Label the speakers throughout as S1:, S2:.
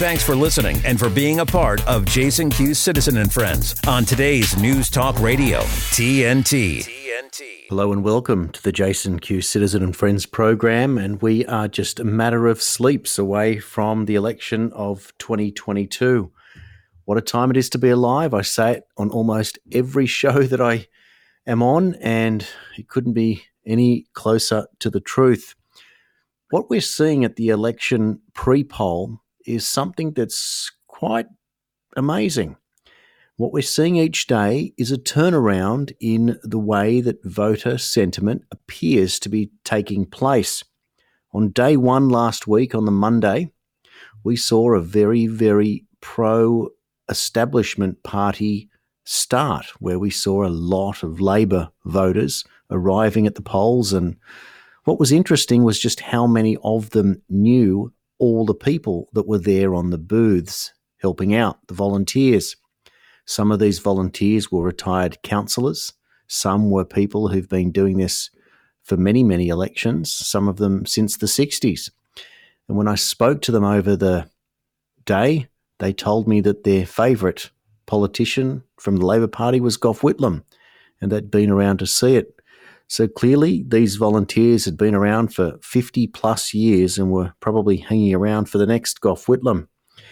S1: Thanks for listening and for being a part of Jason Q Citizen and Friends on today's News Talk Radio, TNT.
S2: Hello and welcome to the Jason Q Citizen and Friends program, and we are just a matter of sleeps away from the election of 2022. What a time it is to be alive. I say it on almost every show that I am on, and it couldn't be any closer to the truth. What we're seeing at the election pre-poll is something that's quite amazing. What we're seeing each day is a turnaround in the way that voter sentiment appears to be taking place. On day one last week, on the Monday, we saw a very, very pro-establishment party start, where we saw a lot of Labor voters arriving at the polls. And what was interesting was just how many of them knew all the people that were there on the booths helping out, the volunteers. Some of these volunteers were retired councillors. Some were people who've been doing this for many, many elections, some of them since the 60s. And when I spoke to them over the day, they told me that their favourite politician from the Labor Party was Gough Whitlam, and they'd been around to see it. So clearly these volunteers had been around for 50 plus years and were probably hanging around for the next Gough Whitlam.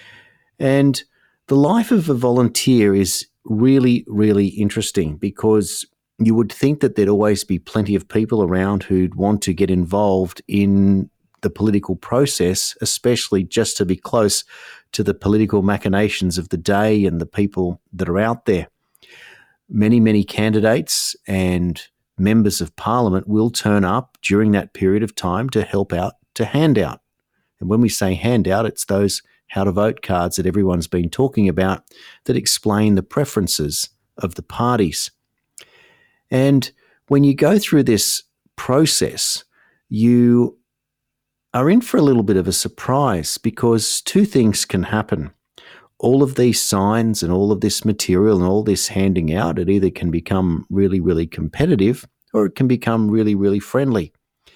S2: And the life of a volunteer is really, really interesting, because you would think that there'd always be plenty of people around who'd want to get involved in the political process, especially just to be close to the political machinations of the day and the people that are out there. Many, many candidates and members of Parliament will turn up during that period of time to help out, to hand out. And when we say hand out, it's those how to vote cards that everyone's been talking about that explain the preferences of the parties. And when you go through this process, you are in for a little bit of a surprise, because two things can happen. All of these signs and all of this material and all this handing out, it either can become really, really competitive, or it can become really, really friendly.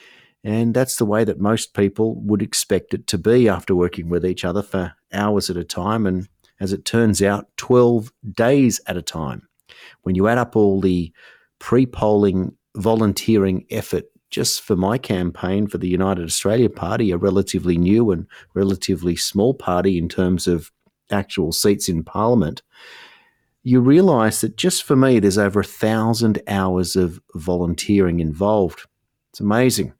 S2: And that's the way that most people would expect it to be after working with each other for hours at a time, and as it turns out, 12 days at a time. When you add up all the pre-polling volunteering effort just for my campaign for the United Australia Party, a relatively new and relatively small party in terms of actual seats in Parliament, you realise that just for me there's over 1,000 hours of volunteering involved. It's amazing.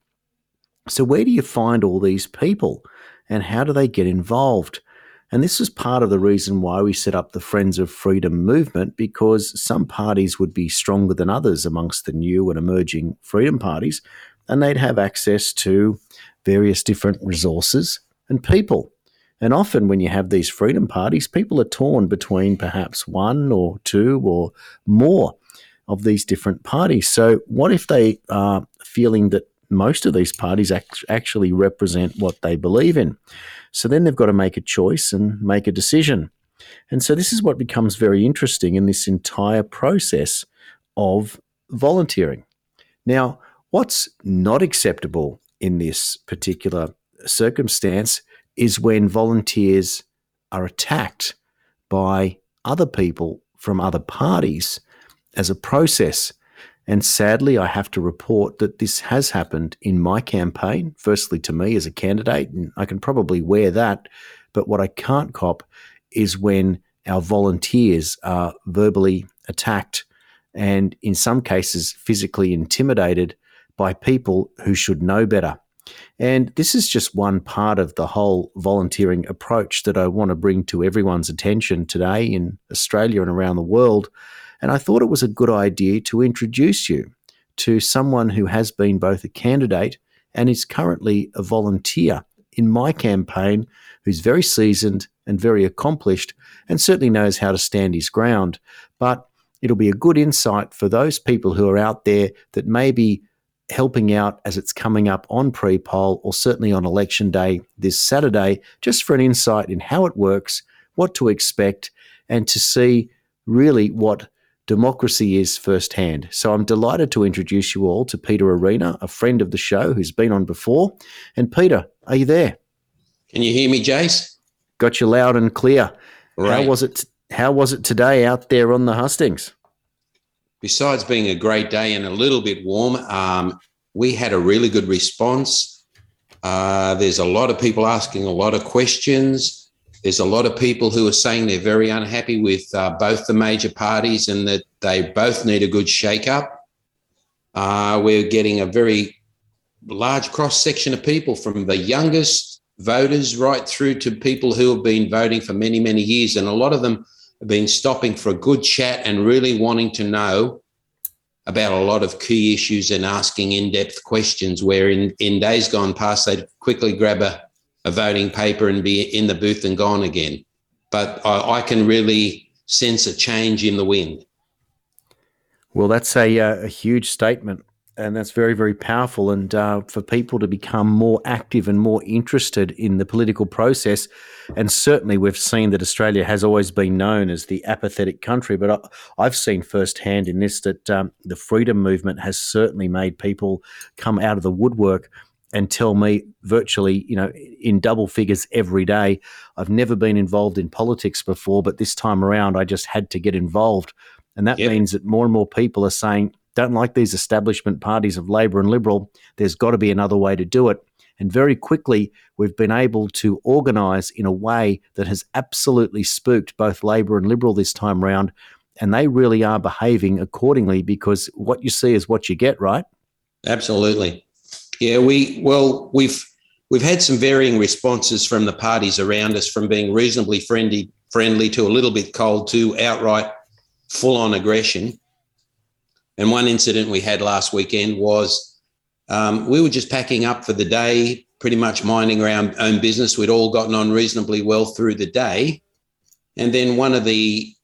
S2: So where do you find all these people, and how do they get involved? And this was part of the reason why we set up the Friends of Freedom movement, because some parties would be stronger than others amongst the new and emerging freedom parties, and they'd have access to various different resources and people. And often when you have these freedom parties, people are torn between perhaps one or two or more of these different parties. So what if they are feeling that most of these parties actually represent what they believe in? So then they've got to make a choice and make a decision. And so this is what becomes very interesting in this entire process of volunteering. Now, what's not acceptable in this particular circumstance is when volunteers are attacked by other people from other parties as a process. And sadly, I have to report that this has happened in my campaign, firstly to me as a candidate, and I can probably wear that. But what I can't cop is when our volunteers are verbally attacked and in some cases physically intimidated by people who should know better. And this is just one part of the whole volunteering approach that I want to bring to everyone's attention today in Australia and around the world. And I thought it was a good idea to introduce you to someone who has been both a candidate and is currently a volunteer in my campaign, who's very seasoned and very accomplished and certainly knows how to stand his ground. But it'll be a good insight for those people who are out there that may be helping out as it's coming up on pre-poll, or certainly on election day this Saturday, just for an insight in how it works, what to expect, and to see really what democracy is firsthand. So I'm delighted to introduce you all to Peter Arena, a friend of the show who's been on before. And Peter, are you there?
S3: Can you hear me, Jace?
S2: got you loud and clear.
S3: Right.
S2: How was it today out there on the hustings?
S3: Besides being a great day and a little bit warm, we had a really good response. There's a lot of people asking a lot of questions. There's a lot of people who are saying they're very unhappy with both the major parties and that they both need a good shake-up. We're getting a very large cross-section of people, from the youngest voters right through to people who have been voting for many, many years. And a lot of them have been stopping for a good chat and really wanting to know about a lot of key issues and asking in-depth questions, where in days gone past, they'd quickly grab a voting paper and be in the booth and gone again. But I can really sense a change in the wind.
S2: Well, that's a huge statement, and that's very, very powerful. And for people to become more active and more interested in the political process, and certainly we've seen that Australia has always been known as the apathetic country, but I've seen firsthand in this that the freedom movement has certainly made people come out of the woodwork and tell me virtually, in double figures every day, I've never been involved in politics before, but this time around I just had to get involved. And that means that more and more people are saying, don't like these establishment parties of Labor and Liberal, there's got to be another way to do it. And very quickly, we've been able to organise in a way that has absolutely spooked both Labor and Liberal this time round, and they really are behaving accordingly, because what you see is what you get, right?
S3: Absolutely. Yeah, we've had some varying responses from the parties around us, from being reasonably friendly to a little bit cold to outright full-on aggression. And one incident we had last weekend was we were just packing up for the day, pretty much minding our own business. We'd all gotten on reasonably well through the day. And then one of the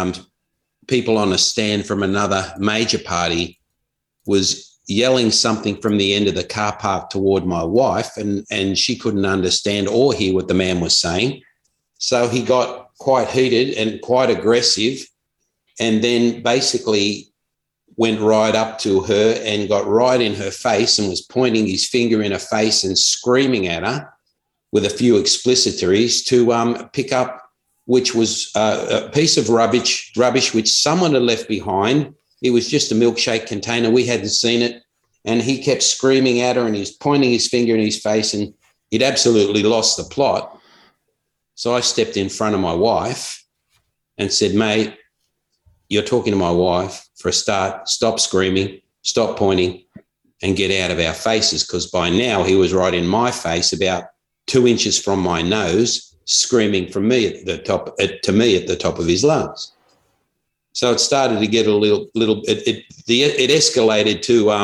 S3: people on a stand from another major party was yelling something from the end of the car park toward my wife, and she couldn't understand or hear what the man was saying. So he got quite heated and quite aggressive, and then basically went right up to her and got right in her face and was pointing his finger in her face and screaming at her with a few explicitories to pick up, which was a piece of rubbish which someone had left behind. It was just a milkshake container. We hadn't seen it. And he kept screaming at her, and he was pointing his finger in his face, and he'd absolutely lost the plot. So I stepped in front of my wife and said, mate, you're talking to my wife. For a start, stop screaming, stop pointing, and get out of our faces, because by now he was right in my face, about 2 inches from my nose, screaming from me at the top of his lungs. So it started to get a little. It escalated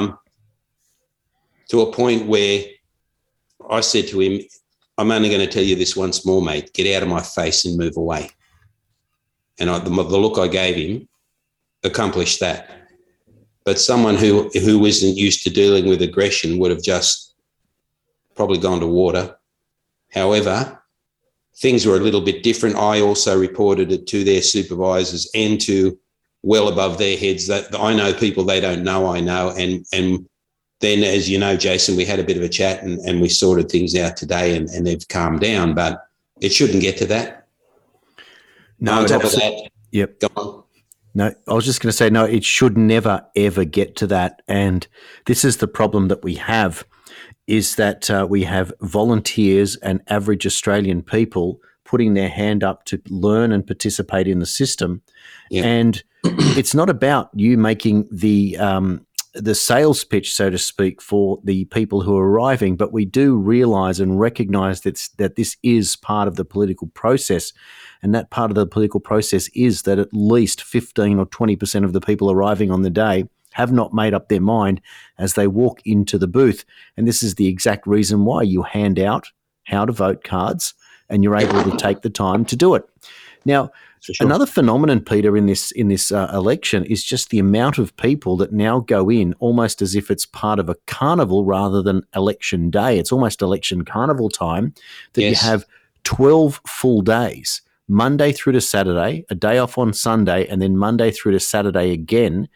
S3: to a point where I said to him, "I'm only going to tell you this once more, mate. Get out of my face and move away." And the look I gave him accomplished that. But someone who isn't used to dealing with aggression would have just probably gone to water. However, things were a little bit different. I also reported it to their supervisors and to well above their heads, that I know people they don't know I know. And then, as you know, Jason, we had a bit of a chat and we sorted things out today, and they've calmed down, but it shouldn't get to that.
S2: No,
S3: on top of that,
S2: yep.
S3: Go on.
S2: No, I was just going to say, no, it should never, ever get to that. And this is the problem that we have, is that we have volunteers and average Australian people putting their hand up to learn and participate in the system. Yep. And it's not about you making the sales pitch, so to speak, for the people who are arriving, but we do realise and recognise that this is part of the political process. And that part of the political process is that at least 15 or 20% of the people arriving on the day have not made up their mind as they walk into the booth. And this is the exact reason why you hand out how to vote cards and you're able to take the time to do it. Now, another phenomenon, Peter, in this election is just the amount of people that now go in almost as if it's part of a carnival rather than election day. It's almost election carnival time that You have 12 full days, Monday through to Saturday, a day off on Sunday, and then Monday through to Saturday again.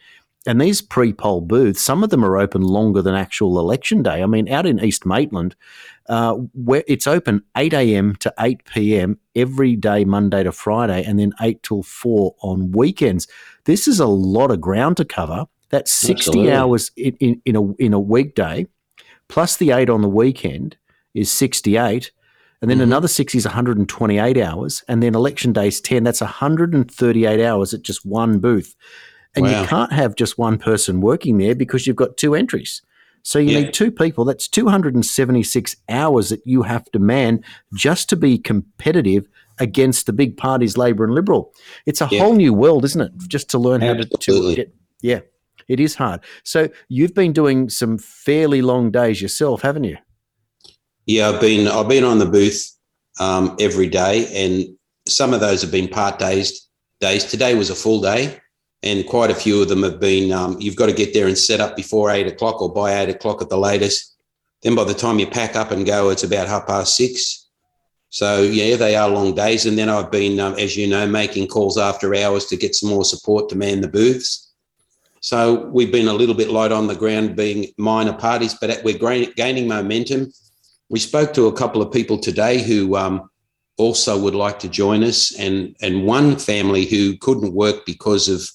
S2: And these pre-poll booths, some of them are open longer than actual election day. I mean, out in East Maitland, where it's open 8 a.m. to 8 p.m. every day, Monday to Friday, and then 8 till 4 on weekends. This is a lot of ground to cover. That's 60 hours in a weekday, plus the 8 on the weekend is 68. And then another 60 is 128 hours. And then election day is 10. That's 138 hours at just one booth. And you can't have just one person working there because you've got 2 entries. So you need 2 people. That's 276 hours that you have to man just to be competitive against the big parties, Labor and Liberal. It's a whole new world, isn't it? Just to learn how to get. Yeah, it is hard. So you've been doing some fairly long days yourself, haven't you?
S3: Yeah, I've been on the booth every day, and some of those have been part days. Today was a full day. And quite a few of them have been, you've got to get there and set up before 8 o'clock or by 8 o'clock at the latest. Then by the time you pack up and go, it's about 6:30. So, yeah, they are long days. And then I've been, as you know, making calls after hours to get some more support to man the booths. So we've been a little bit light on the ground being minor parties, but we're gaining momentum. We spoke to a couple of people today who also would like to join us, and one family who couldn't work because of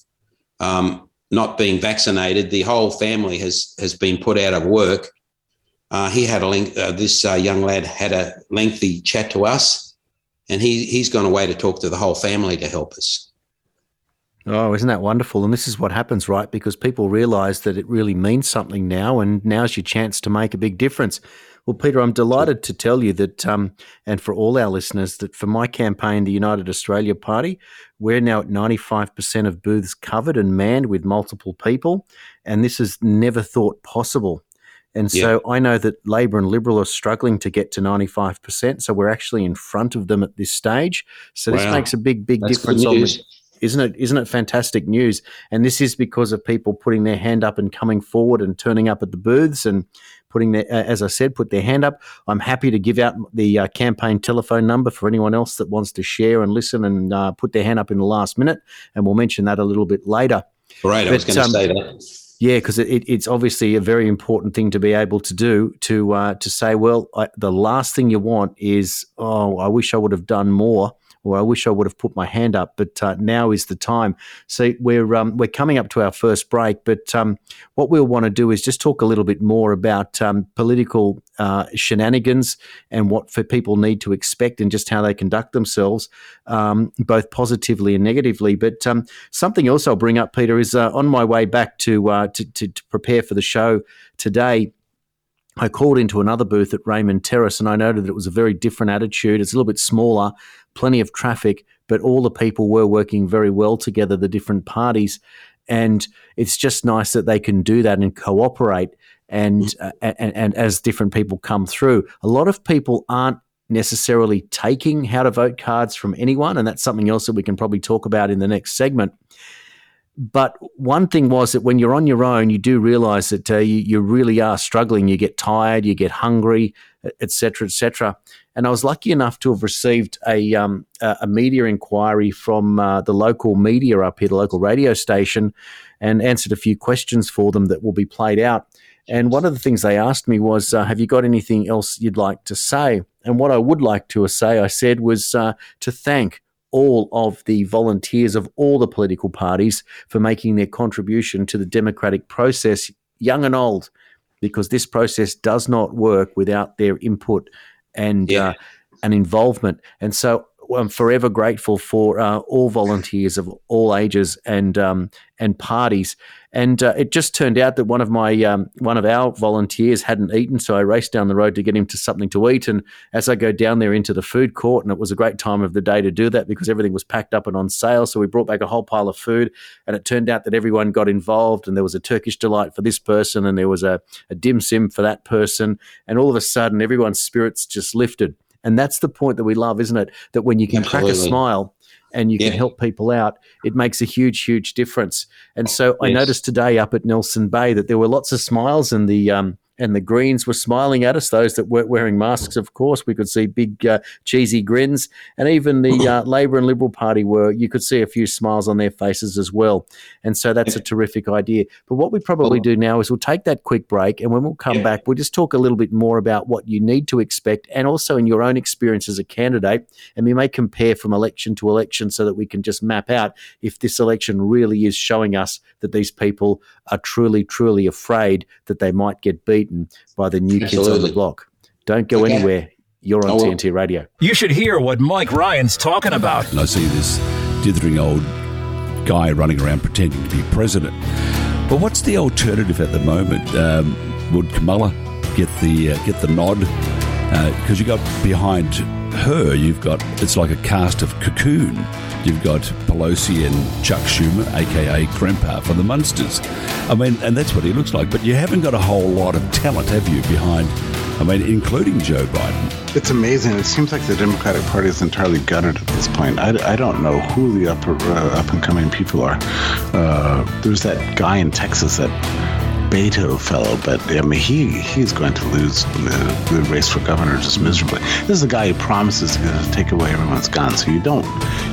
S3: not being vaccinated. The whole family has been put out of work. He had this young lad had a lengthy chat to us, and he's gone away to talk to the whole family to help us.
S2: Oh, isn't that wonderful? And this is what happens, right? Because people realise that it really means something now, and now's your chance to make a big difference. Well, Peter, I'm delighted to tell you that, and for all our listeners, that for my campaign, the United Australia Party, we're now at 95% of booths covered and manned with multiple people, and this is never thought possible. And so I know that Labor and Liberal are struggling to get to 95%, so we're actually in front of them at this stage. So this makes a big difference. Isn't it fantastic news? And this is because of people putting their hand up and coming forward and turning up at the booths and putting their, as I said, put their hand up. I'm happy to give out the campaign telephone number for anyone else that wants to share and listen and put their hand up in the last minute, and we'll mention that a little bit later.
S3: Right, I was going to say that.
S2: Yeah, because it's obviously a very important thing to be able to do, to say, well, the last thing you want is, oh, I wish I would have done more, or I wish I would have put my hand up, but now is the time. So we're coming up to our first break, but what we'll want to do is just talk a little bit more about political shenanigans and what for people need to expect and just how they conduct themselves, both positively and negatively. But something else I'll bring up, Peter, is on my way back to prepare for the show today, I called into another booth at Raymond Terrace, and I noted that it was a very different attitude. It's a little bit smaller, plenty of traffic, but all the people were working very well together, the different parties. And it's just nice that they can do that and cooperate and as different people come through. A lot of people aren't necessarily taking how to vote cards from anyone, and that's something else that we can probably talk about in the next segment. But one thing was that when you're on your own, you do realise that you really are struggling. You get tired, you get hungry, et cetera, et cetera. And I was lucky enough to have received a media inquiry from the local media up here, the local radio station, and answered a few questions for them that will be played out. And one of the things they asked me was, have you got anything else you'd like to say? And what I would like to say, I said, was to thank all of the volunteers of all the political parties for making their contribution to the democratic process, young and old, because this process does not work without their input and involvement. And so I'm forever grateful for all volunteers of all ages and parties. And it just turned out that one of our volunteers hadn't eaten, so I raced down the road to get him to something to eat. And as I go down there into the food court, and it was a great time of the day to do that because everything was packed up and on sale, so we brought back a whole pile of food. And it turned out that everyone got involved, and there was a Turkish delight for this person, and there was a dim sim for that person. And all of a sudden, everyone's spirits just lifted. And that's the point that we love, isn't it? That when you can crack a smile and you can help people out, it makes a huge, huge difference. And so I noticed today up at Nelson Bay that there were lots of smiles in the and the Greens were smiling at us. Those that weren't wearing masks, of course, we could see big cheesy grins, and even the Labor and Liberal Party you could see a few smiles on their faces as well. And so that's a terrific idea. But what we probably do now is we'll take that quick break, and when we'll come back, we'll just talk a little bit more about what you need to expect, and also in your own experience as a candidate, and we may compare from election to election so that we can just map out if this election really is showing us that these people are truly, truly afraid that they might get beaten by the new kids on the block. Don't go anywhere. You're on TNT Radio.
S1: You should hear what Mike Ryan's talking about.
S4: And I see this dithering old guy running around pretending to be president. But what's the alternative at the moment? Would Kamala get the nod? Because you got behind her, it's like a cast of Cocoon. You've got Pelosi and Chuck Schumer, a.k.a. Krempa from the Munsters. I mean, and that's what he looks like. But you haven't got a whole lot of talent, have you, behind, including Joe Biden?
S5: It's amazing. It seems like the Democratic Party is entirely gutted at this point. I don't know who the up-and-coming people are. There's that guy in Texas, that Beto fellow, but he's going to lose the race for governor just miserably. This is the guy who promises to take away everyone's guns. So you don't.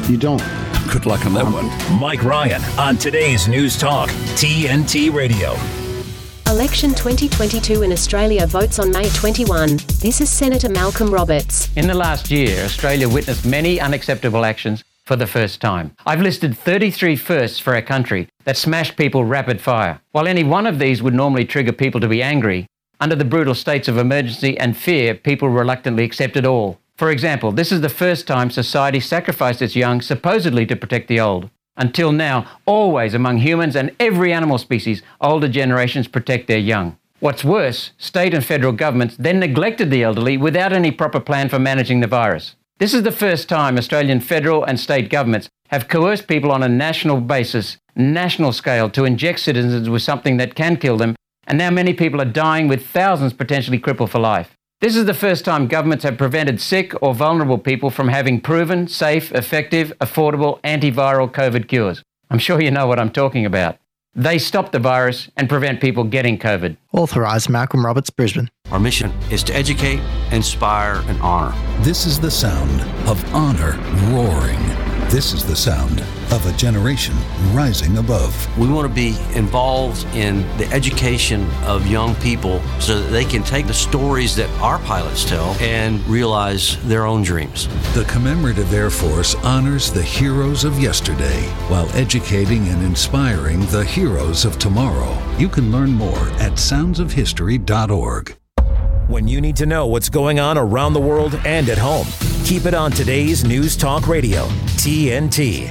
S4: Good luck on that one.
S1: Mike Ryan on today's News Talk, TNT Radio.
S6: Election 2022 in Australia votes on May 21. This is Senator Malcolm Roberts.
S7: In the last year, Australia witnessed many unacceptable actions for the first time. I've listed 33 firsts for our country that smashed people rapid fire. While any one of these would normally trigger people to be angry, under the brutal states of emergency and fear, people reluctantly accept it all. For example, this is the first time society sacrificed its young supposedly to protect the old. Until now, always among humans and every animal species, older generations protect their young. What's worse, state and federal governments then neglected the elderly without any proper plan for managing the virus. This is the first time Australian federal and state governments have coerced people on a national basis, national scale, to inject citizens with something that can kill them, and now many people are dying with thousands potentially crippled for life. This is the first time governments have prevented sick or vulnerable people from having proven, safe, effective, affordable antiviral COVID cures. I'm sure you know what I'm talking about. They stop the virus and prevent people getting COVID.
S8: Authorised Malcolm Roberts, Brisbane.
S9: Our mission is to educate, inspire, and honor.
S10: This is the sound of honor roaring. This is the sound of a generation rising above.
S9: We want to be involved in the education of young people so that they can take the stories that our pilots tell and realize their own dreams.
S10: The Commemorative Air Force honors the heroes of yesterday while educating and inspiring the heroes of tomorrow. You can learn more at soundsofhistory.org.
S1: When you need to know what's going on around the world and at home, keep it on today's News Talk Radio, TNT.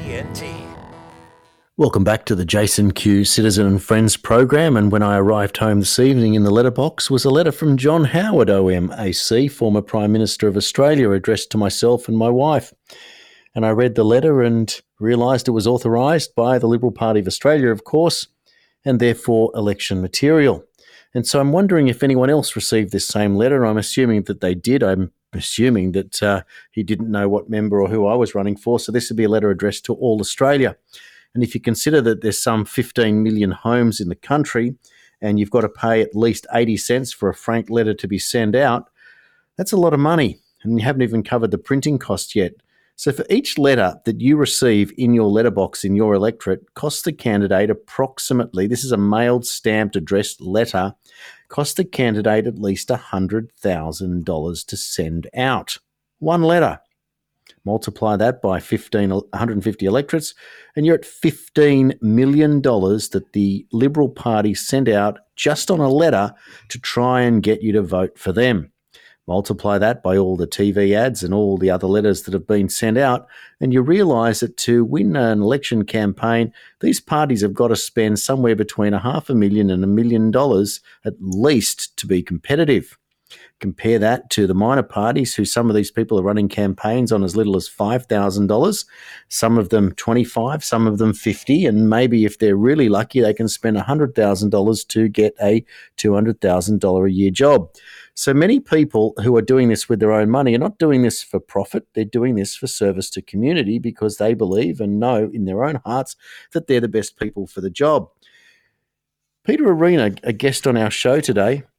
S2: Welcome back to the Jason Q Citizen and Friends program. And when I arrived home this evening, in the letterbox was a letter from John Howard OMAC, former Prime Minister of Australia, addressed to myself and my wife. And I read the letter and realised it was authorised by the Liberal Party of Australia, of course, and therefore election material. And so I'm wondering if anyone else received this same letter. I'm assuming that they did. I'm assuming that he didn't know what member or who I was running for. So this would be a letter addressed to all Australia. And if you consider that there's some 15 million homes in the country and you've got to pay at least 80 cents for a frank letter to be sent out, that's a lot of money. And you haven't even covered the printing cost yet. So for each letter that you receive in your letterbox in your electorate costs the candidate approximately, this is a mailed, stamped, addressed letter, costs the candidate at least $100,000 to send out. One letter. Multiply that by 150 electorates, and you're at $15 million that the Liberal Party sent out just on a letter to try and get you to vote for them. Multiply that by all the TV ads and all the other letters that have been sent out, and you realise that to win an election campaign, these parties have got to spend somewhere between $500,000 and $1 million at least to be competitive. Compare that to the minor parties, who some of these people are running campaigns on as little as $5,000, some of them $25,000, some of them $50,000, and maybe if they're really lucky, they can spend $100,000 to get a $200,000 a year job. So many people who are doing this with their own money are not doing this for profit. They're doing this for service to community because they believe and know in their own hearts that they're the best people for the job. Peter Arena, a guest on our show today,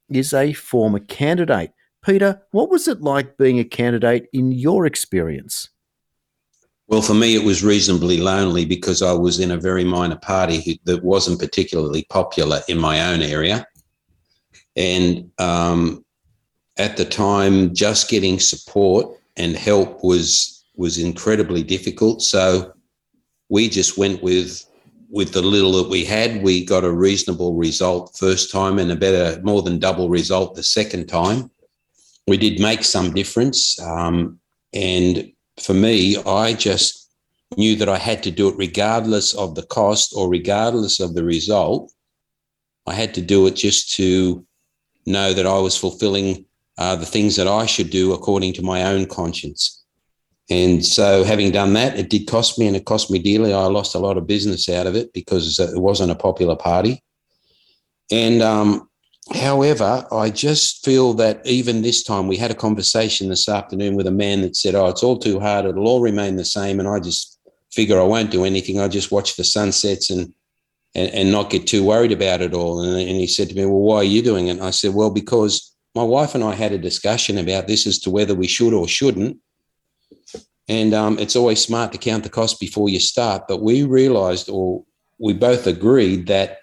S2: is a former candidate. Peter, what was it like being a candidate in your experience?
S3: Well, for me, it was reasonably lonely because I was in a very minor party that wasn't particularly popular in my own area. And at the time, just getting support and help was incredibly difficult. So we just went with the little that we had. We got a reasonable result first time and a better, more than double result the second time. We did make some difference. And for me, I just knew that I had to do it regardless of the cost or regardless of the result. I had to do it just to know that I was fulfilling the things that I should do according to my own conscience. And so having done that, it did cost me, and it cost me dearly. I lost a lot of business out of it because it wasn't a popular party. And however, I just feel that even this time, we had a conversation this afternoon with a man that said, it's all too hard. It'll all remain the same. And I just figure I won't do anything. I just watch the sunsets and not get too worried about it all. And he said to me, well, why are you doing it? And I said, well, because my wife and I had a discussion about this as to whether we should or shouldn't. And it's always smart to count the cost before you start. But we realised, or we both agreed, that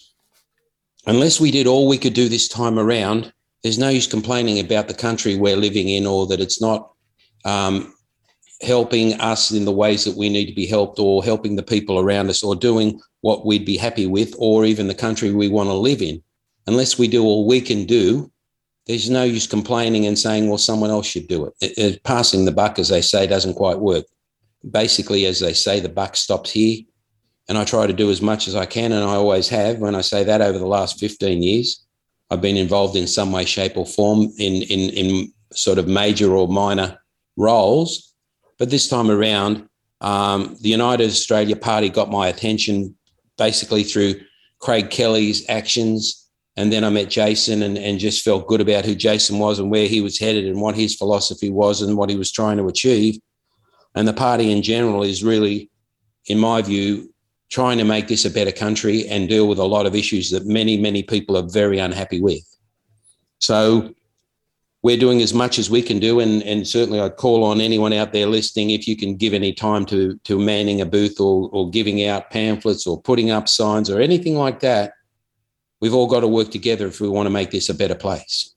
S3: unless we did all we could do this time around, there's no use complaining about the country we're living in, or that it's not helping us in the ways that we need to be helped, or helping the people around us, or doing what we'd be happy with, or even the country we want to live in. Unless we do all we can do, there's no use complaining and saying, well, someone else should do it. Passing the buck, as they say, doesn't quite work. Basically, as they say, the buck stops here. And I try to do as much as I can, and I always have. When I say that, over the last 15 years, I've been involved in some way, shape or form in sort of major or minor roles. But this time around, the United Australia Party got my attention basically through Craig Kelly's actions. And then I met Jason and just felt good about who Jason was and where he was headed and what his philosophy was and what he was trying to achieve. And the party in general is really, in my view, trying to make this a better country and deal with a lot of issues that many, many people are very unhappy with. So we're doing as much as we can do. And certainly I'd call on anyone out there listening, if you can give any time to manning a booth or giving out pamphlets or putting up signs or anything like that. We've all got to work together if we want to make this a better place.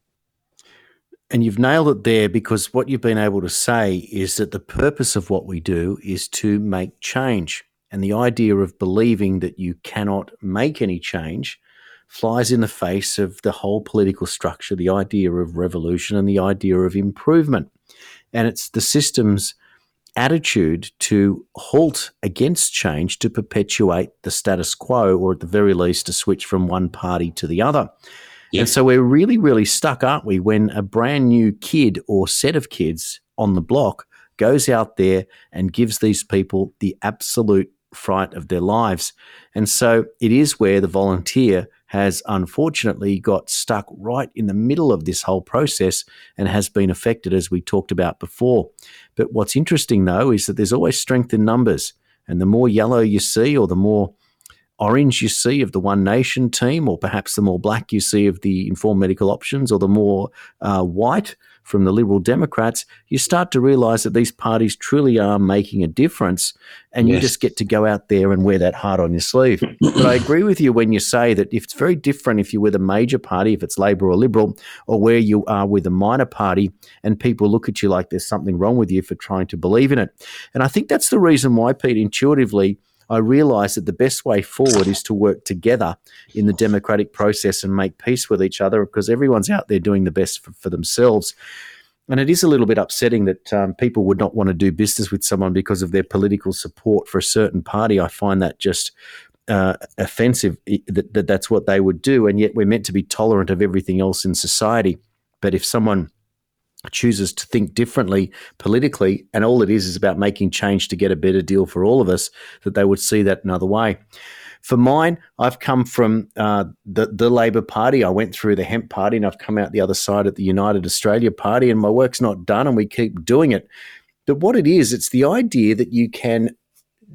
S2: And you've nailed it there, because what you've been able to say is that the purpose of what we do is to make change. And the idea of believing that you cannot make any change flies in the face of the whole political structure, the idea of revolution and the idea of improvement. And it's the system's attitude to halt against change, to perpetuate the status quo, or at the very least to switch from one party to the other. Yep. And so we're really, really stuck, aren't we, when a brand new kid or set of kids on the block goes out there and gives these people the absolute fright of their lives. And so it is where the volunteer has unfortunately got stuck right in the middle of this whole process and has been affected, as we talked about before. But what's interesting, though, is that there's always strength in numbers. And the more yellow you see, or the more orange you see of the One Nation team, or perhaps the more black you see of the Informed Medical Options, or the more white from the Liberal Democrats, you start to realise that these parties truly are making a difference, and you just get to go out there and wear that heart on your sleeve. But I agree with you when you say that if it's very different if you're with a major party, if it's Labor or Liberal, or where you are with a minor party, and people look at you like there's something wrong with you for trying to believe in it. And I think that's the reason why, Pete, intuitively, I realise that the best way forward is to work together in the democratic process and make peace with each other, because everyone's out there doing the best for themselves. And it is a little bit upsetting that people would not want to do business with someone because of their political support for a certain party. I find that just offensive that that's what they would do, and yet we're meant to be tolerant of everything else in society. But if someone chooses to think differently politically, and all it is about making change to get a better deal for all of us, that they would see that another way. For mine, I've come from the Labor Party. I went through the Hemp Party, and I've come out the other side at the United Australia Party, and my work's not done, and we keep doing it. But what it is, it's the idea that you can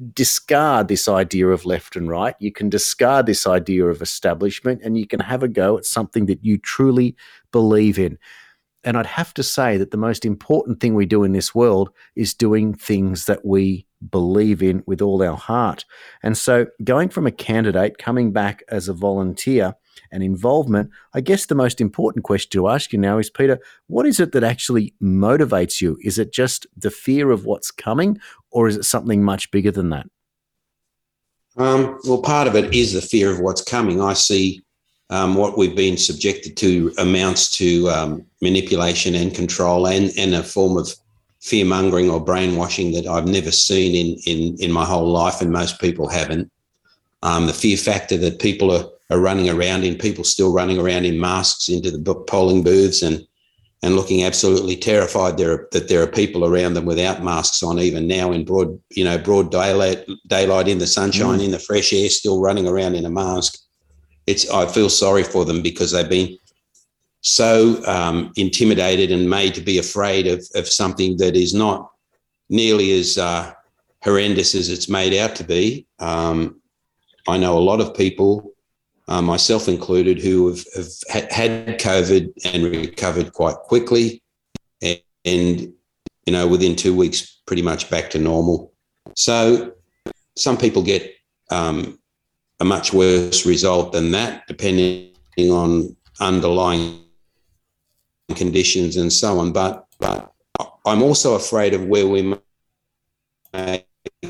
S2: discard this idea of left and right. You can discard this idea of establishment, and you can have a go at something that you truly believe in. And I'd have to say that the most important thing we do in this world is doing things that we believe in with all our heart. And so going from a candidate, coming back as a volunteer and involvement, I guess the most important question to ask you now is, Peter, what is it that actually motivates you? Is it just the fear of what's coming, or is it something much bigger than that?
S3: Well, part of it is the fear of what's coming. I see what we've been subjected to amounts to manipulation and control and a form of fear-mongering or brainwashing that I've never seen in my whole life, and most people haven't. The fear factor that people are running around in, people still running around in masks into the polling booths and looking absolutely terrified that there are people around them without masks on, even now in broad daylight in the sunshine, in the fresh air, still running around in a mask. I feel sorry for them because they've been so intimidated and made to be afraid of something that is not nearly as horrendous as it's made out to be. I know a lot of people, myself included, who have had COVID and recovered quite quickly, and within 2 weeks, pretty much back to normal. So some people get a much worse result than that, depending on underlying conditions and so on. But I'm also afraid of where we may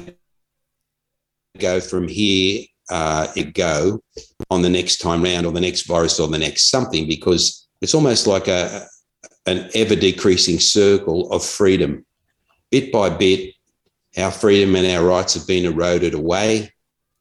S3: go from here. Go on the next time round, or the next virus, or the next something, because it's almost like an ever decreasing circle of freedom. Bit by bit, our freedom and our rights have been eroded away.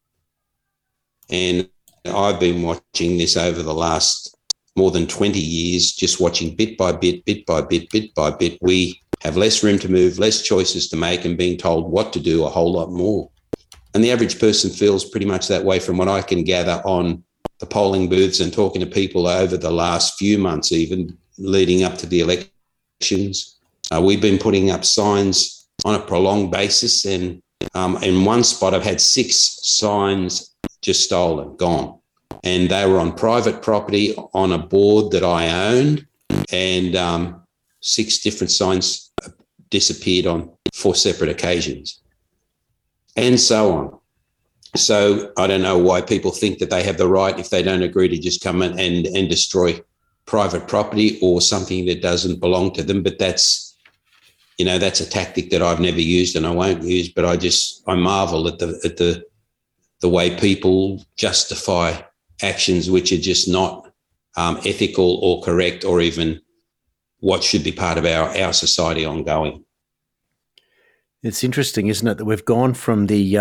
S3: And I've been watching this over the last more than 20 years, just watching bit by bit, bit by bit, bit by bit. We have less room to move, less choices to make, and being told what to do a whole lot more. And the average person feels pretty much that way from what I can gather on the polling booths and talking to people over the last few months, even leading up to the elections. We've been putting up signs on a prolonged basis, and in one spot I've had 6 signs just stolen, gone. And they were on private property on a board that I owned, and 6 different signs disappeared on 4 separate occasions. And so on. So I don't know why people think that they have the right, if they don't agree, to just come in and destroy private property or something that doesn't belong to them. But that's a tactic that I've never used and I won't use. But I marvel at the way people justify actions which are just not ethical or correct, or even what should be part of our society ongoing.
S2: It's interesting, isn't it, that we've gone from the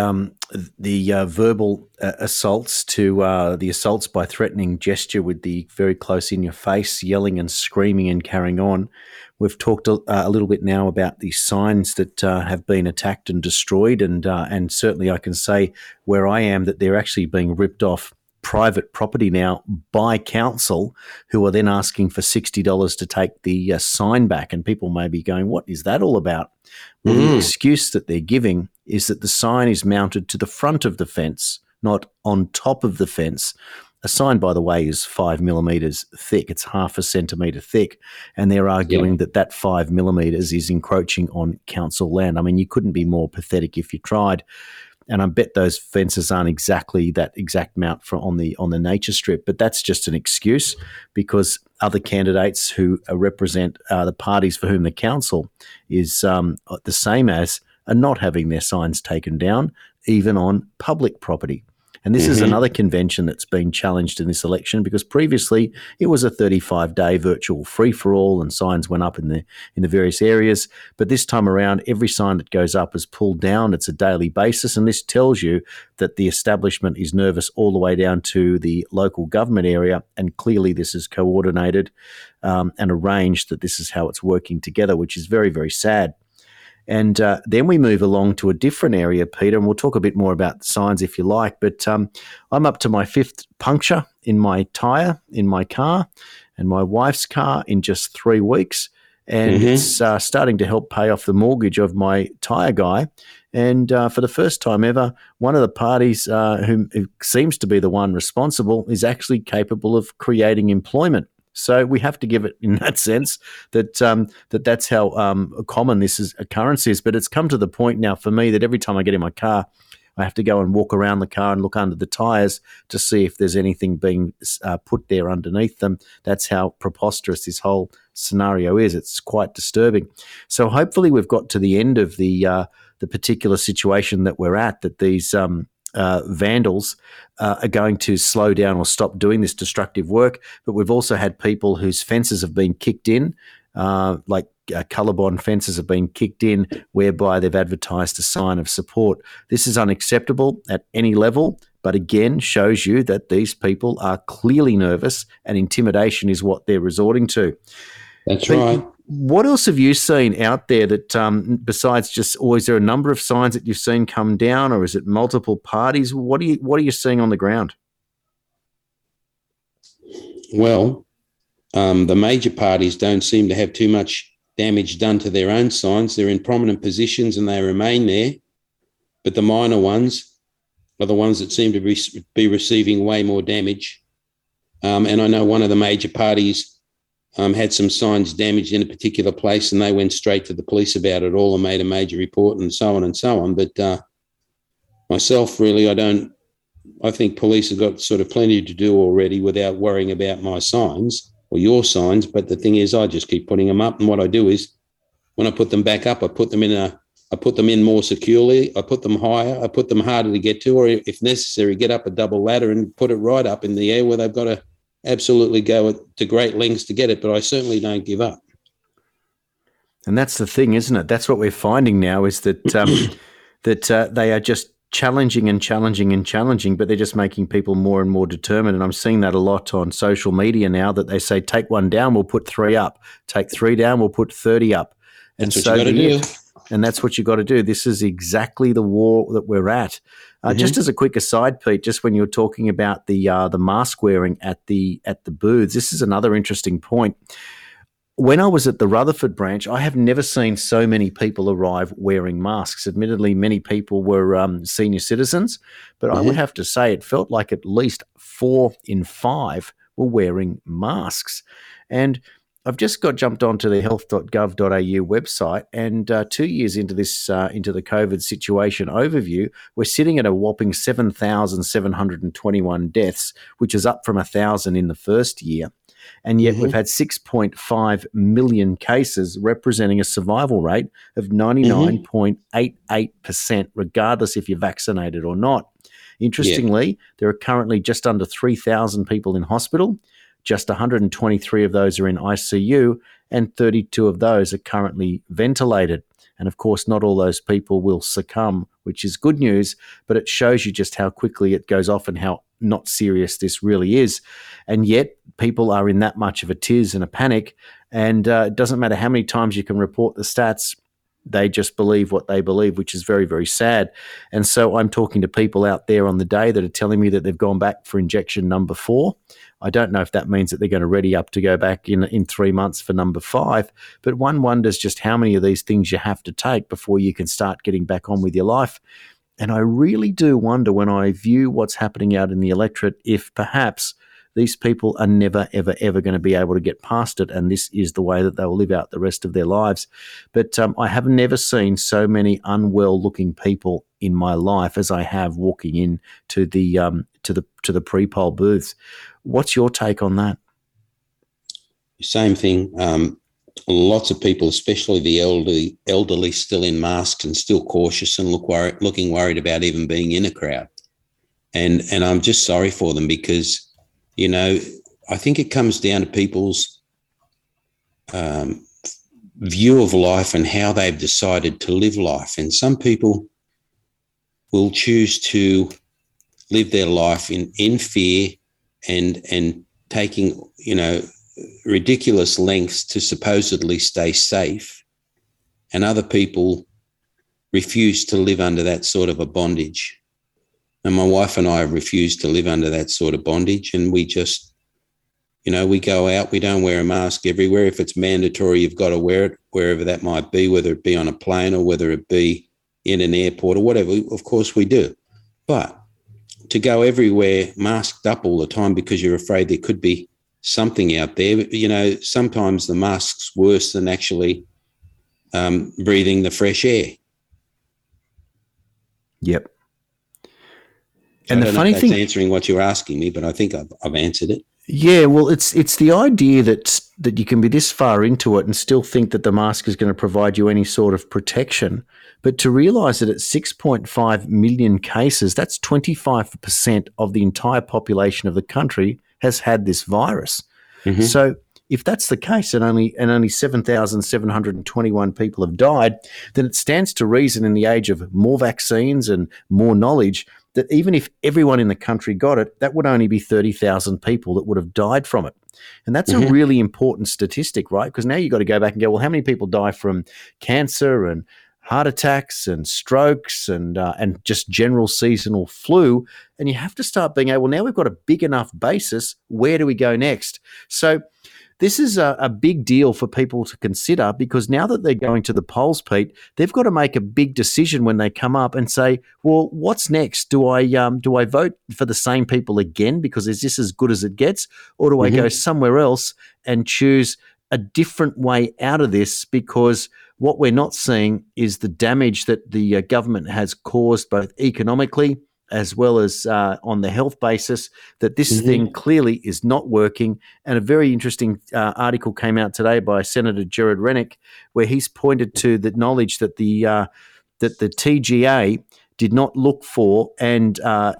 S2: verbal assaults to the assaults by threatening gesture with the very close in your face, yelling and screaming and carrying on. We've talked a little bit now about the signs that have been attacked and destroyed, and certainly I can say where I am that they're actually being ripped off private property now by council, who are then asking for $60 to take the sign back. And people may be going, what is that all about? Well, the excuse that they're giving is that the sign is mounted to the front of the fence, not on top of the fence. A sign, by the way, is 5 millimetres thick. It's half a centimetre thick. And they're arguing that 5 millimetres is encroaching on council land. I mean, you couldn't be more pathetic if you tried. And I bet those fences aren't exactly that exact mount on the nature strip, but that's just an excuse, because other candidates who represent the parties for whom the council is the same as are not having their signs taken down, even on public property. And this is another convention that's been challenged in this election, because previously it was a 35-day virtual free-for-all and signs went up in the various areas. But this time around, every sign that goes up is pulled down. It's a daily basis. And this tells you that the establishment is nervous all the way down to the local government area. And clearly this is coordinated and arranged, that this is how it's working together, which is very, very sad. And then we move along to a different area, Peter, and we'll talk a bit more about signs if you like. But I'm up to my 5th puncture in my tyre in my car and my wife's car in just 3 weeks. And it's starting to help pay off the mortgage of my tyre guy. And for the first time ever, one of the parties who seems to be the one responsible is actually capable of creating employment. So we have to give it, in that sense, that's how common this occurrence is. But it's come to the point now for me that every time I get in my car, I have to go and walk around the car and look under the tyres to see if there's anything being put there underneath them. That's how preposterous this whole scenario is. It's quite disturbing. So hopefully we've got to the end of the particular situation that we're at, that these vandals are going to slow down or stop doing this destructive work. But we've also had people whose fences have been kicked in, like Colorbond fences have been kicked in, whereby they've advertised a sign of support. This is unacceptable at any level, but again shows you that these people are clearly nervous and intimidation is what they're resorting to.
S3: That's right.
S2: What else have you seen out there that besides just, or is there a number of signs that you've seen come down, or is it multiple parties? What are you seeing on the ground?
S3: Well, the major parties don't seem to have too much damage done to their own signs. They're in prominent positions and they remain there. But the minor ones are the ones that seem to be receiving way more damage. And I know one of the major parties had some signs damaged in a particular place, and they went straight to the police about it all and made a major report and so on and so on. But myself, really, I think police have got sort of plenty to do already without worrying about my signs or your signs. But the thing is, I just keep putting them up. And what I do is, when I put them back up, I put them in more securely. I put them higher. I put them harder to get to, or if necessary, get up a double ladder and put it right up in the air where they've got to absolutely go to great lengths to get it. But I certainly don't give up.
S2: And that's the thing, isn't it? That's what we're finding now, is that that they are just challenging, but they're just making people more and more determined. And I'm seeing that a lot on social media now, that they say, take one down, we'll put 3 up. Take 3 down, we'll put 30 up. And
S3: that's what you got to do.
S2: And that's what you got to do. This is exactly the war that we're at. Just as a quick aside, Pete, just when you were talking about the mask wearing at the booths, this is another interesting point. When I was at the Rutherford branch, I have never seen so many people arrive wearing masks. Admittedly, many people were senior citizens, but I would have to say it felt like at least 4 in 5 were wearing masks. And I've just jumped onto the health.gov.au website, and 2 years into this, into the COVID situation overview, we're sitting at a whopping 7,721 deaths, which is up from 1,000 in the first year. And yet we've had 6.5 million cases, representing a survival rate of 99.88%, regardless if you're vaccinated or not. Interestingly, there are currently just under 3,000 people in hospital. Just 123 of those are in ICU, and 32 of those are currently ventilated. And of course, not all those people will succumb, which is good news, but it shows you just how quickly it goes off and how not serious this really is. And yet people are in that much of a tiz and a panic, and it doesn't matter how many times you can report the stats, they just believe what they believe, which is very, very sad. And so I'm talking to people out there on the day that are telling me that they've gone back for injection number 4. I don't know if that means that they're going to ready up to go back in 3 months for number 5, but one wonders just how many of these things you have to take before you can start getting back on with your life. And I really do wonder, when I view what's happening out in the electorate, if perhaps these people are never, ever, ever going to be able to get past it, and this is the way that they will live out the rest of their lives. But I have never seen so many unwell-looking people in my life as I have walking in to the pre-poll booths. What's your take on that?
S3: Same thing. Lots of people, especially the elderly, still in masks and still cautious and looking worried about even being in a crowd. And I'm just sorry for them, because I think it comes down to people's view of life and how they've decided to live life. And some people will choose to live their life in fear and taking, ridiculous lengths to supposedly stay safe. And other people refuse to live under that sort of a bondage. And my wife and I have refused to live under that sort of bondage. And we just, we go out, we don't wear a mask everywhere. If it's mandatory, you've got to wear it wherever that might be, whether it be on a plane or whether it be in an airport or whatever, of course we do. But to go everywhere masked up all the time because you're afraid there could be something out there, sometimes the mask's worse than actually breathing the fresh air.
S2: Yep.
S3: And the funny thing, answering what you're asking me, but I think I've answered it.
S2: Yeah, well, it's the idea that you can be this far into it and still think that the mask is going to provide you any sort of protection, but to realise that at 6.5 million cases, that's 25% of the entire population of the country has had this virus. Mm-hmm. So if that's the case, and only 7,721 people have died, then it stands to reason in the age of more vaccines and more knowledge that even if everyone in the country got it, that would only be 30,000 people that would have died from it. And that's a really important statistic, right? Because now you've got to go back and go, well, how many people die from cancer and heart attacks and strokes and just general seasonal flu? And you have to start being able, now we've got a big enough basis, where do we go next? So this is a big deal for people to consider, because now that they're going to the polls, Pete, they've got to make a big decision when they come up and say, well, what's next? Do I vote for the same people again because is this as good as it gets? Or do I go somewhere else and choose a different way out of this? Because what we're not seeing is the damage that the government has caused both economically as well as on the health basis, that this thing clearly is not working. And a very interesting article came out today by Senator Gerard Rennick, where he's pointed to the knowledge that the TGA did not look for, and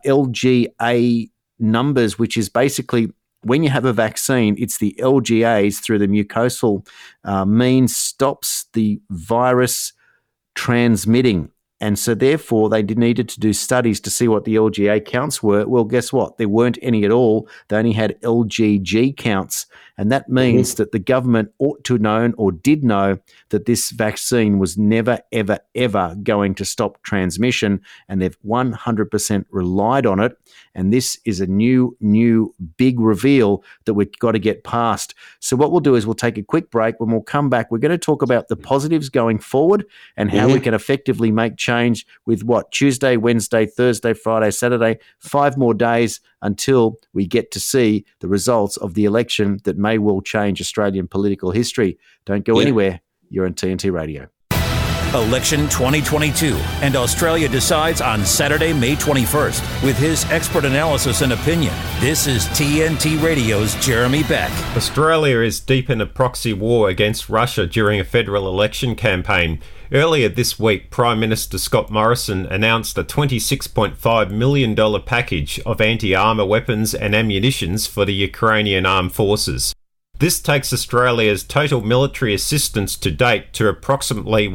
S2: LGA numbers, which is basically when you have a vaccine, it's the LGAs through the mucosal means stops the virus transmitting. And so therefore they needed to do studies to see what the LGA counts were. Well, guess what? There weren't any at all. They only had LGG counts. And that means that the government ought to have known, or did know, that this vaccine was never, ever, ever going to stop transmission. And they've 100% relied on it. And this is a new big reveal that we've got to get past. So what we'll do is we'll take a quick break. When we'll come back, we're going to talk about the positives going forward and how we can effectively make change with Tuesday, Wednesday, Thursday, Friday, Saturday, 5 more days until we get to see the results of the election that may well change Australian political history. Don't go anywhere. You're on TNT Radio.
S1: Election 2022, and Australia decides on Saturday, May 21st. With his expert analysis and opinion, this is TNT Radio's Jeremy Beck.
S11: Australia is deep in a proxy war against Russia during a federal election campaign. Earlier this week, Prime Minister Scott Morrison announced a $26.5 million package of anti-armour weapons and ammunitions for the Ukrainian armed forces. This takes Australia's total military assistance to date to approximately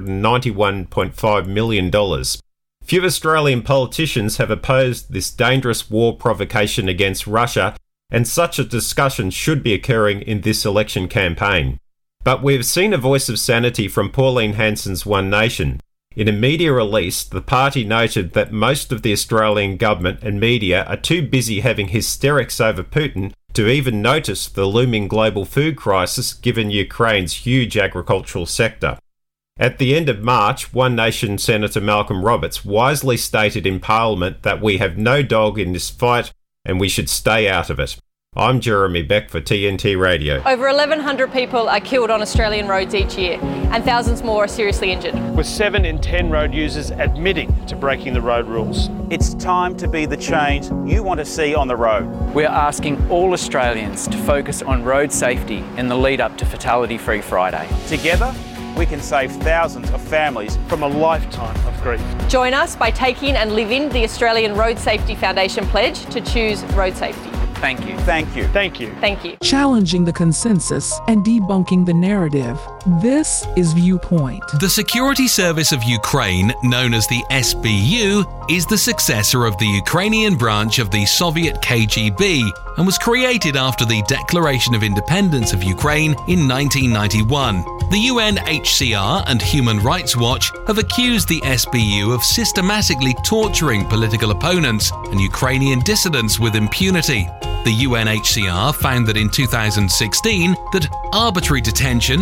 S11: $191.5 million. Few Australian politicians have opposed this dangerous war provocation against Russia, and such a discussion should be occurring in this election campaign. But we've seen a voice of sanity from Pauline Hanson's One Nation. In a media release, the party noted that most of the Australian government and media are too busy having hysterics over Putin to even notice the looming global food crisis given Ukraine's huge agricultural sector. At the end of March, One Nation Senator Malcolm Roberts wisely stated in Parliament that we have no dog in this fight and we should stay out of it. I'm Jeremy Beck for TNT Radio.
S12: Over 1,100 people are killed on Australian roads each year, and thousands more are seriously injured.
S13: With 7 in 10 road users admitting to breaking the road rules.
S14: It's time to be the change you want to see on the road.
S15: We're asking all Australians to focus on road safety in the lead up to Fatality Free Friday.
S14: Together, we can save thousands of families
S13: from a lifetime of grief.
S12: Join us by taking and living the Australian Road Safety Foundation pledge to choose road safety.
S15: Thank you.
S14: Thank you.
S13: Thank you.
S12: Thank you.
S16: Challenging the consensus and debunking the narrative. This is Viewpoint.
S17: The security service of Ukraine, known as the SBU, is the successor of the Ukrainian branch of the Soviet KGB and was created after the Declaration of Independence of Ukraine in 1991. The UNHCR and Human Rights Watch have accused the SBU of systematically torturing political opponents and Ukrainian dissidents with impunity. The UNHCR found that in 2016 that arbitrary detention,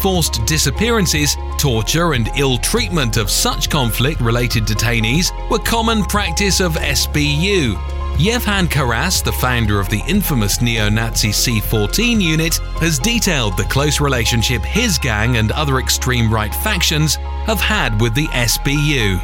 S17: forced disappearances, torture and ill treatment of such conflict-related detainees were common practice of SBU. Yevhen Karas, the founder of the infamous neo-Nazi C-14 unit, has detailed the close relationship his gang and other extreme right factions have had with the SBU.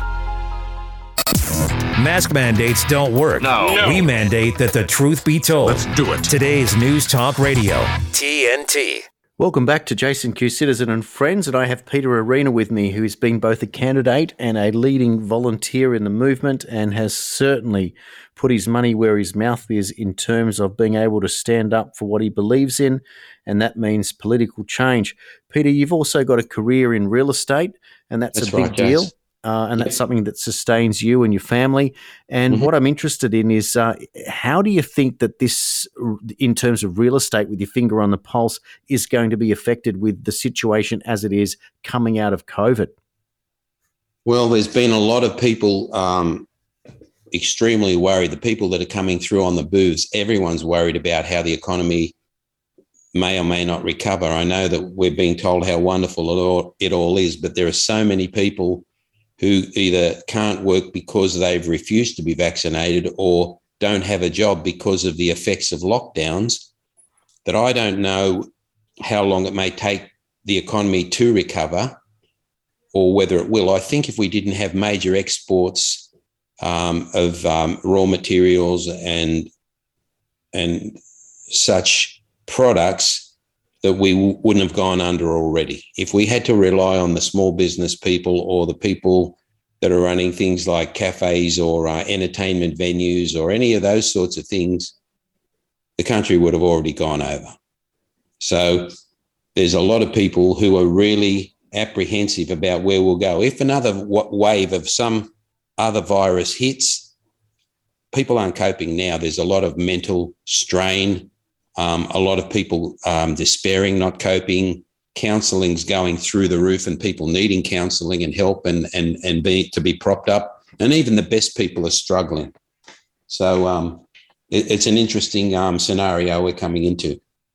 S1: Mask mandates don't work.
S10: No.
S1: We mandate that the truth be told.
S10: Let's do it.
S1: Today's News Talk Radio, TNT.
S2: Welcome back to Jason Q Citizen and Friends, and I have Peter Arena with me, who has been both a candidate and a leading volunteer in the movement and has certainly put his money where his mouth is in terms of being able to stand up for what he believes in, and that means political change. Peter, you've also got a career in real estate, and that's a big deal. And that's something that sustains you and your family. And what I'm interested in is how do you think that this, in terms of real estate, with your finger on the pulse, is going to be affected with the situation as it is coming out of COVID?
S3: Well, there's been a lot of people extremely worried. The people that are coming through on the booths, everyone's worried about how the economy may or may not recover. I know that we're being told how wonderful it all is, but there are so many people who either can't work because they've refused to be vaccinated or don't have a job because of the effects of lockdowns, that I don't know how long it may take the economy to recover or whether it will. I think if we didn't have major exports of raw materials and such products, that we wouldn't have gone under already. If we had to rely on the small business people or the people that are running things like cafes or entertainment venues or any of those sorts of things, the country would have already gone over. So there's a lot of people who are really apprehensive about where we'll go. If another wave of some other virus hits, people aren't coping now. There's a lot of mental strain. A lot of people despairing, not coping. Counselling's going through the roof, and people needing counselling and help and to be propped up. And even the best people are struggling. So it's an interesting scenario we're coming into.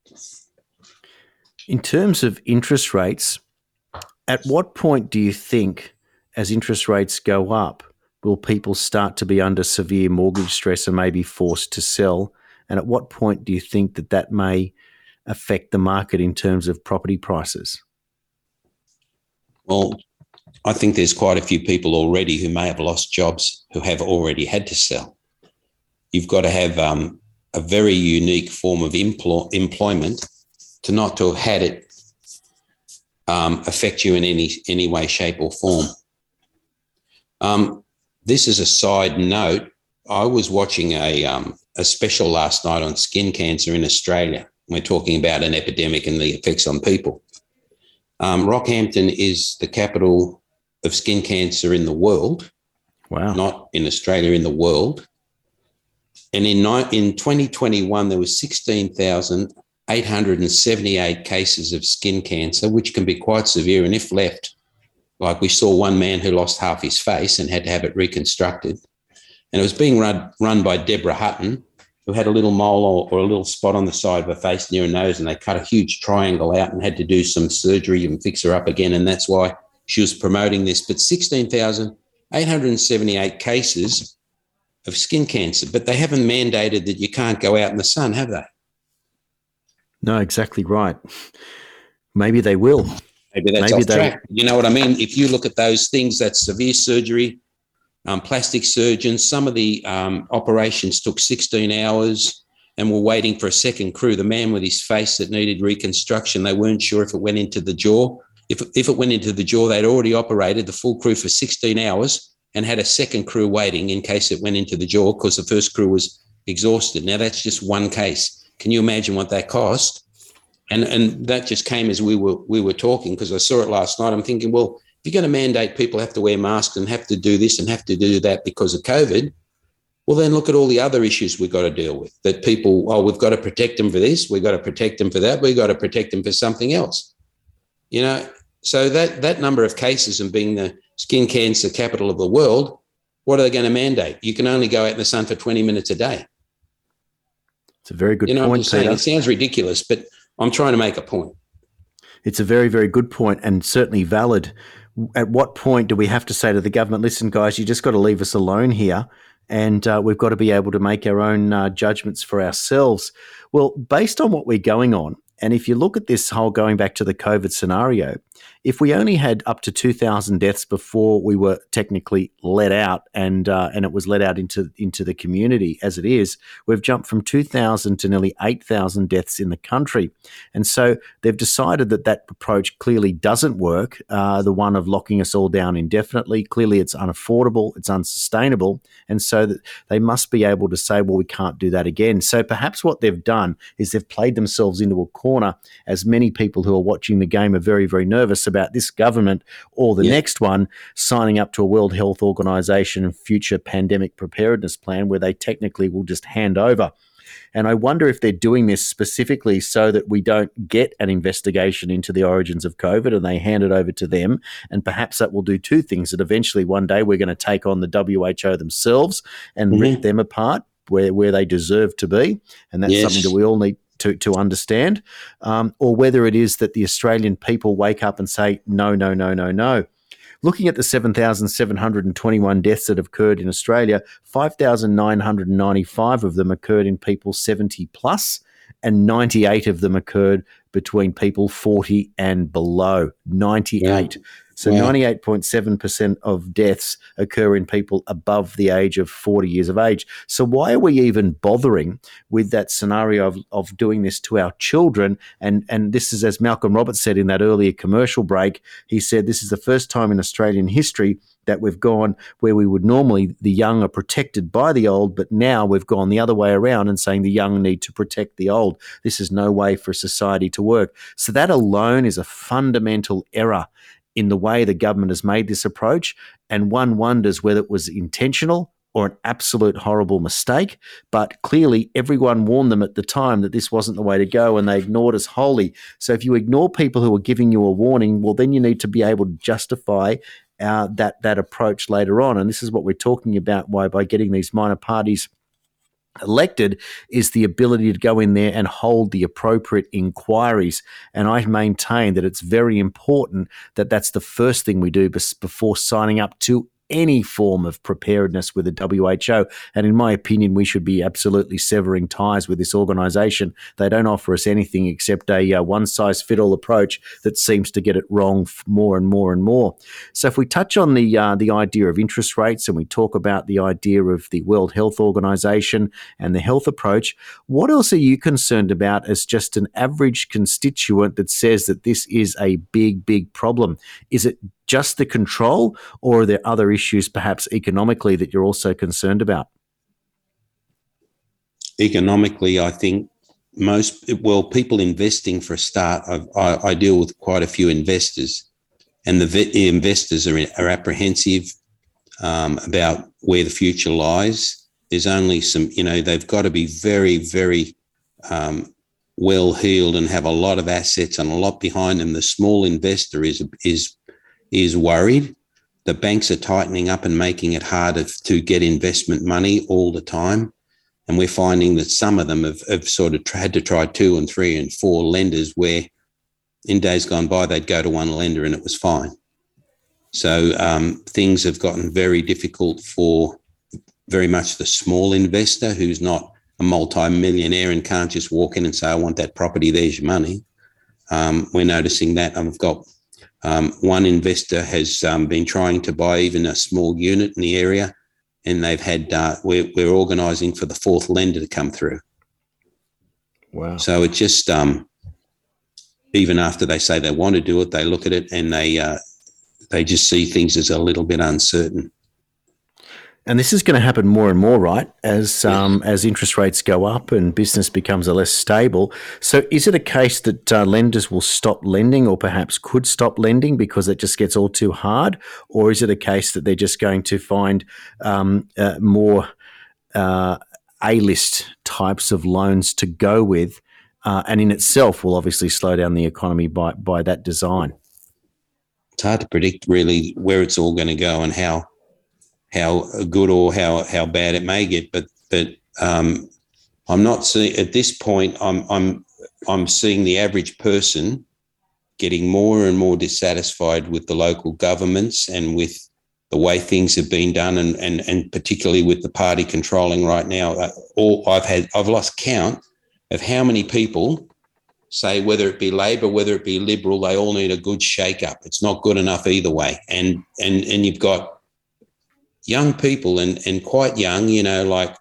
S2: In terms of interest rates, at what point do you think, as interest rates go up, will people start to be under severe mortgage stress and may be forced to sell? And at what point do you think that that may affect the market in terms of property prices?
S3: Well, I think there's quite a few people already who may have lost jobs who have already had to sell. You've got to have a very unique form of employment to not to have had it affect you in any way, shape or form. This is a side note. I was watching a special last night on skin cancer in Australia. We're talking about an epidemic and the effects on people. Rockhampton is the capital of skin cancer in the world.
S2: Wow.
S3: Not in Australia, in the world. And in 2021, there was 16,878 cases of skin cancer, which can be quite severe. And if left, like we saw one man who lost half his face and had to have it reconstructed. And it was being run by Deborah Hutton, who had a little mole or a little spot on the side of her face near her nose, and they cut a huge triangle out and had to do some surgery and fix her up again. And that's why she was promoting this. But 16,878 cases of skin cancer, but they haven't mandated that you can't go out in the sun, have they?
S2: No, exactly right. Maybe they will.
S3: Maybe that's off track. You know what I mean? If you look at those things, that's severe surgery, plastic surgeons. Some of the operations took 16 hours and were waiting for a second crew. The man with his face that needed reconstruction, they weren't sure if it went into the jaw. If it went into the jaw, they'd already operated the full crew for 16 hours and had a second crew waiting in case it went into the jaw because the first crew was exhausted. Now, that's just one case. Can you imagine what that cost? And that just came as we were talking, because I saw it last night. I'm thinking, well, if you're going to mandate people have to wear masks and have to do this and have to do that because of COVID, well, then look at all the other issues we've got to deal with. That people, we've got to protect them for this, we've got to protect them for that, we've got to protect them for something else. You know, so that number of cases and being the skin cancer capital of the world, what are they going to mandate? You can only go out in the sun for 20 minutes a day.
S2: It's a very good
S3: point,
S2: Peter.
S3: It sounds ridiculous, but I'm trying to make a point.
S2: It's a very, very good point and certainly valid. At what point do we have to say to the government, listen, guys, you just got to leave us alone here, and we've got to be able to make our own judgments for ourselves? Well, based on what we're going on, and if you look at this whole going back to the COVID scenario, if we only had up to 2,000 deaths before we were technically let out, and it was let out into the community as it is, we've jumped from 2,000 to nearly 8,000 deaths in the country. And so they've decided that approach clearly doesn't work, the one of locking us all down indefinitely. Clearly it's unaffordable, it's unsustainable, and so that they must be able to say, well, we can't do that again. So perhaps what they've done is they've played themselves into a corner, as many people who are watching the game are very, very nervous about this government or the next one signing up to a World Health Organization future pandemic preparedness plan where they technically will just hand over. And I wonder if they're doing this specifically so that we don't get an investigation into the origins of COVID and they hand it over to them. And perhaps that will do two things, that eventually one day we're going to take on the WHO themselves and rip them apart where they deserve to be. And that's something that we all need to understand, or whether it is that the Australian people wake up and say, no, no, no, no, no. Looking at the 7,721 deaths that have occurred in Australia, 5,995 of them occurred in people 70 plus, and 98 of them occurred between people 40 and below. 98. So 98.7% of deaths occur in people above the age of 40 years of age. So why are we even bothering with that scenario of doing this to our children? And this is, as Malcolm Roberts said in that earlier commercial break, he said this is the first time in Australian history that we've gone where we would normally, the young are protected by the old, but now we've gone the other way around and saying the young need to protect the old. This is no way for society to work. So that alone is a fundamental error in the way the government has made this approach, and one wonders whether it was intentional or an absolute horrible mistake. But clearly everyone warned them at the time that this wasn't the way to go, and they ignored us wholly. So if you ignore people who are giving you a warning, well, then you need to be able to justify that approach later on. And this is what we're talking about, why by getting these minor parties elected is the ability to go in there and hold the appropriate inquiries. And I maintain that it's very important that that's the first thing we do before signing up to any form of preparedness with the WHO. And in my opinion, we should be absolutely severing ties with this organisation. They don't offer us anything except a one-size-fit-all approach that seems to get it wrong more and more and more. So if we touch on the idea of interest rates and we talk about the idea of the World Health Organization and the health approach, what else are you concerned about as just an average constituent that says that this is a big, big problem? Is it just the control, or are there other issues perhaps economically that you're also concerned about?
S3: Economically, I think people investing for a start, I deal with quite a few investors, and the investors are apprehensive about where the future lies. There's only some, they've got to be very, very well-heeled and have a lot of assets and a lot behind them. The small investor is worried. The banks are tightening up and making it harder to get investment money all the time. And we're finding that some of them have sort of had to try 2 and 3 and 4 lenders, where in days gone by, they'd go to one lender and it was fine. So things have gotten very difficult for very much the small investor who's not a multi-millionaire and can't just walk in and say, I want that property, there's your money. We're noticing that. I've got one investor has been trying to buy even a small unit in the area, and they've had, we're organising for the 4th lender to come through.
S2: Wow.
S3: So it's just, even after they say they want to do it, they look at it and they just see things as a little bit uncertain.
S2: And this is going to happen more and more, right, as interest rates go up and business becomes less stable. So is it a case that lenders will stop lending, or perhaps could stop lending because it just gets all too hard? Or is it a case that they're just going to find more A-list types of loans to go with, and in itself will obviously slow down the economy by that design?
S3: It's hard to predict really where it's all going to go and how good or how bad it may get, but I'm not seeing at this point. I'm seeing the average person getting more and more dissatisfied with the local governments and with the way things have been done, and particularly with the party controlling right now. I've lost count of how many people say, whether it be Labor, whether it be Liberal, they all need a good shake-up. It's not good enough either way. And you've got young people and quite young, like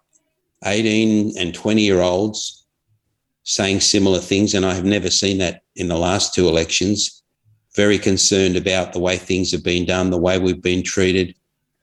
S3: 18 and 20-year-olds saying similar things, and I have never seen that in the last two elections. Very concerned about the way things have been done, the way we've been treated,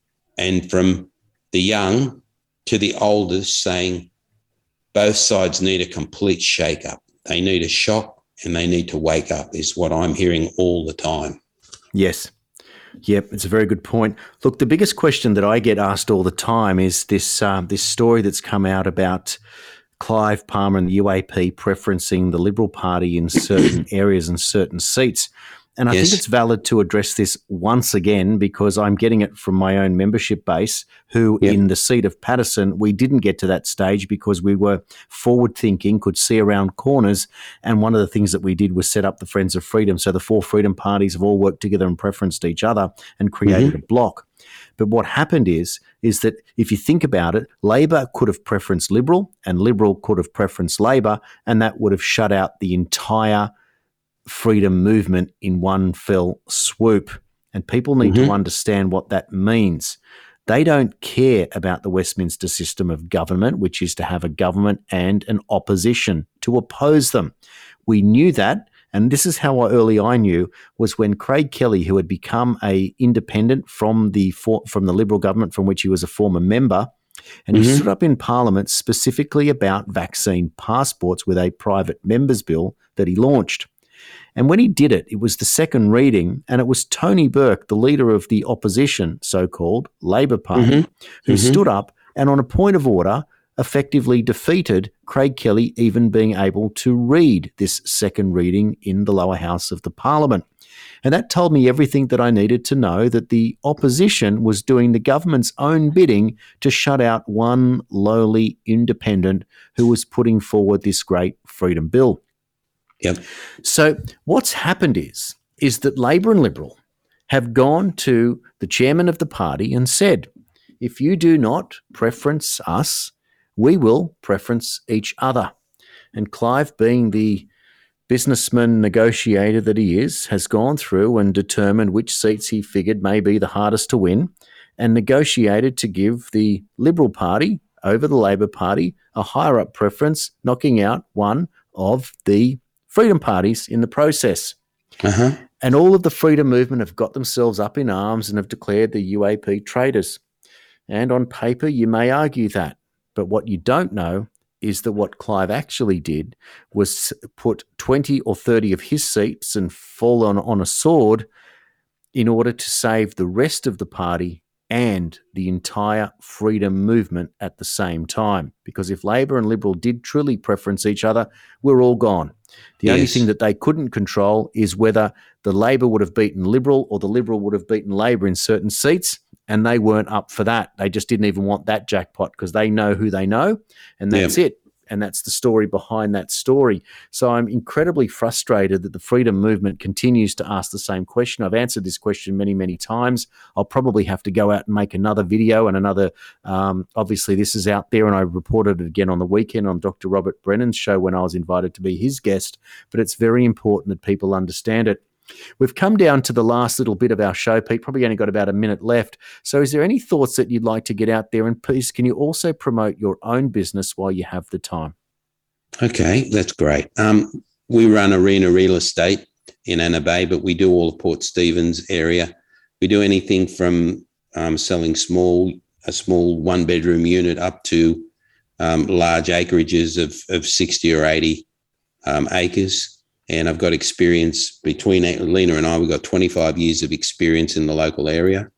S3: and from the young to the oldest saying both sides need a complete shake-up. They need a shock and they need to wake up, is what I'm hearing all the time.
S2: Yes. Yep, it's a very good point. Look, the biggest question that I get asked all the time is this story that's come out about Clive Palmer and the UAP preferencing the Liberal Party in certain areas and certain seats. And I think it's valid to address this once again, because I'm getting it from my own membership base, who in the seat of Paterson, we didn't get to that stage because we were forward-thinking, could see around corners. And one of the things that we did was set up the Friends of Freedom. So the four freedom parties have all worked together and preferenced each other and created a bloc. But what happened is that if you think about it, Labor could have preferenced Liberal and Liberal could have preferenced Labor, and that would have shut out the entire freedom movement in one fell swoop. And people need to understand what that means. They don't care about the Westminster system of government, which is to have a government and an opposition to oppose them. We knew that, and this is how early I knew, was when Craig Kelly, who had become a independent from the Liberal government from which he was a former member, and he stood up in Parliament specifically about vaccine passports with a private members bill that he launched. And when he did it, it was the second reading, and it was Tony Burke, the leader of the opposition, so-called Labor Party, who stood up and on a point of order effectively defeated Craig Kelly even being able to read this second reading in the lower house of the Parliament. And that told me everything that I needed to know, that the opposition was doing the government's own bidding to shut out one lowly independent who was putting forward this great freedom bill.
S3: Yep.
S2: So what's happened is that Labor and Liberal have gone to the chairman of the party and said, if you do not preference us, we will preference each other. And Clive, being the businessman negotiator that he is, has gone through and determined which seats he figured may be the hardest to win and negotiated to give the Liberal Party over the Labor Party a higher up preference, knocking out one of the freedom parties in the process. And all of the freedom movement have got themselves up in arms and have declared the UAP traitors. And on paper, you may argue that. But what you don't know is that what Clive actually did was put 20 or 30 of his seats and fall on a sword in order to save the rest of the party and the entire freedom movement at the same time. Because if Labor and Liberal did truly preference each other, we're all gone. The only thing that they couldn't control is whether the Labor would have beaten Liberal or the Liberal would have beaten Labor in certain seats, and they weren't up for that. They just didn't even want that jackpot because they know who they know, and that's it. And that's the story behind that story. So I'm incredibly frustrated that the freedom movement continues to ask the same question. I've answered this question many, many times. I'll probably have to go out and make another video and another, obviously this is out there, and I reported it again on the weekend on Dr. Robert Brennan's show when I was invited to be his guest, but it's very important that people understand it. We've come down to the last little bit of our show, Pete. Probably only got about a minute left. So is there any thoughts that you'd like to get out there? And please, can you also promote your own business while you have the time?
S3: Okay, that's great. We run Arena Real Estate in Anna Bay, but we do all the Port Stephens area. We do anything from selling a small one-bedroom unit up to large acreages of 60 or 80 acres. And I've got experience between Lena and I. We've got 25 years of experience in the local area.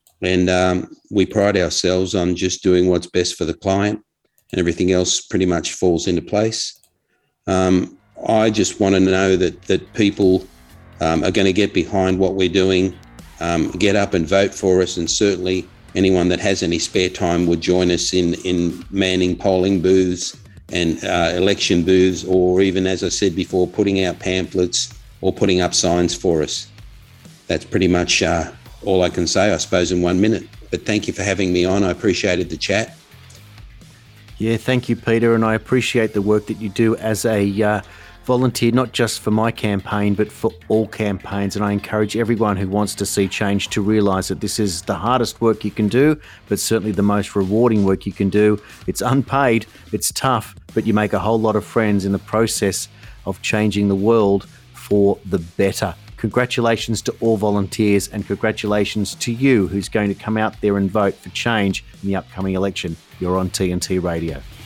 S3: And we pride ourselves on just doing what's best for the client, and everything else pretty much falls into place. I just want to know that people are going to get behind what we're doing, get up and vote for us, and certainly anyone that has any spare time would join us in manning polling booths and election booths, or even, as I said before, putting out pamphlets, or putting up signs for us. That's pretty much all I can say, I suppose, in 1 minute. But thank you for having me on. I appreciated the chat.
S2: Yeah, thank you, Peter, and I appreciate the work that you do as a volunteer, not just for my campaign, but for all campaigns. And I encourage everyone who wants to see change to realise that this is the hardest work you can do, but certainly the most rewarding work you can do. It's unpaid, it's tough, but you make a whole lot of friends in the process of changing the world for the better. Congratulations to all volunteers, and congratulations to you who's going to come out there and vote for change in the upcoming election. You're on TNT Radio.